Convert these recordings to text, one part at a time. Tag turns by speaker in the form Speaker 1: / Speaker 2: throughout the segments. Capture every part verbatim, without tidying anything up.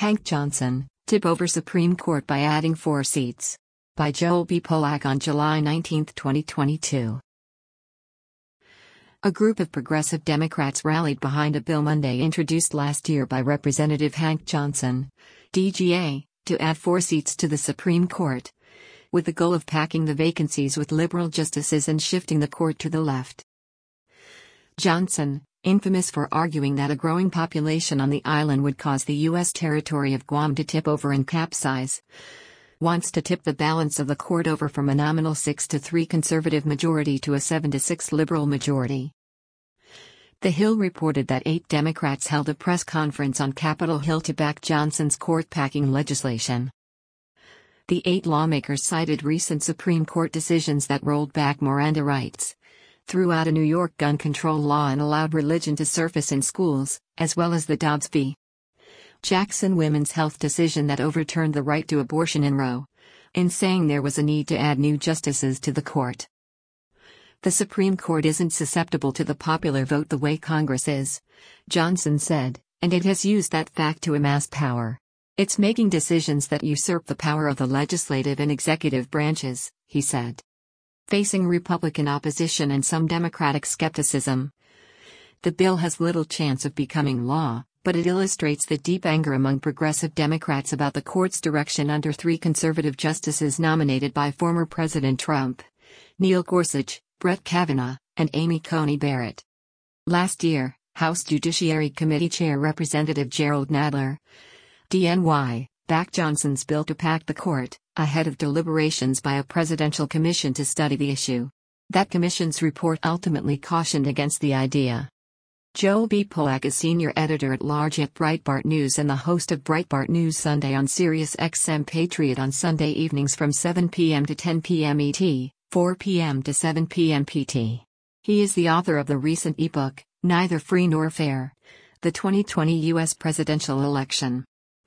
Speaker 1: Hank Johnson, tip over Supreme Court by adding four seats. By Joel B. Polak on July nineteenth, twenty twenty-two. A group of progressive Democrats rallied behind a bill Monday introduced last year by Representative Hank Johnson, D G A, to add four seats to the Supreme Court, with the goal of packing the vacancies with liberal justices and shifting the court to the left. Johnson, infamous for arguing that a growing population on the island would cause the U S territory of Guam to tip over and capsize, wants to tip the balance of the court over from a nominal six to three conservative majority to a seven to six liberal majority. The Hill reported that eight Democrats held a press conference on Capitol Hill to back Johnson's court-packing legislation. The eight lawmakers cited recent Supreme Court decisions that rolled back Miranda rights, threw out a New York gun control law and allowed religion to surface in schools, as well as the Dobbs v. Jackson women's health decision that overturned the right to abortion in Roe, in saying there was a need to add new justices to the court. The Supreme Court isn't susceptible to the popular vote the way Congress is, Johnson said, and it has used that fact to amass power. It's making decisions that usurp the power of the legislative and executive branches, he said. Facing Republican opposition and some Democratic skepticism, the bill has little chance of becoming law, but it illustrates the deep anger among progressive Democrats about the court's direction under three conservative justices nominated by former President Trump: Neil Gorsuch, Brett Kavanaugh, and Amy Coney Barrett. Last year, House Judiciary Committee Chair Representative Gerald Nadler, D N Y, backed Johnson's bill to pack the court, ahead of deliberations by a presidential commission to study the issue. That commission's report ultimately cautioned against the idea. Joel B. Polak is senior editor-at-large at Breitbart News and the host of Breitbart News Sunday on Sirius X M Patriot on Sunday evenings from seven p m to ten p m E T, four p m to seven p m P T. He is the author of the recent ebook, Neither Free Nor Fair: The twenty twenty U S Presidential Election.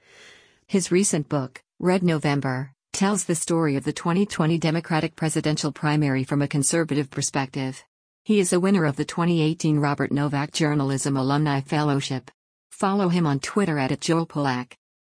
Speaker 1: His recent book, Red November, tells the story of the twenty twenty Democratic presidential primary from a conservative perspective. He is a winner of the twenty eighteen Robert Novak Journalism Alumni Fellowship. Follow him on Twitter at Joel Polak.